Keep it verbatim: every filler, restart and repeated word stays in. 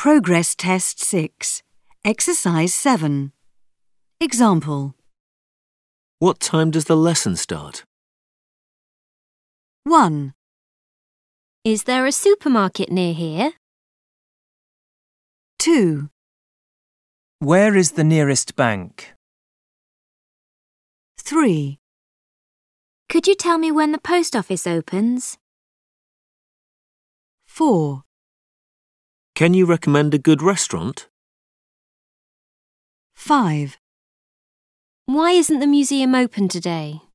Progress Test six, Exercise seven. Example. What time does the lesson start? one. Is there a supermarket near here? two. Where is the nearest bank? three. Could you tell me when the post office opens? four. Can you recommend a good restaurant? five. Why isn't the museum open today?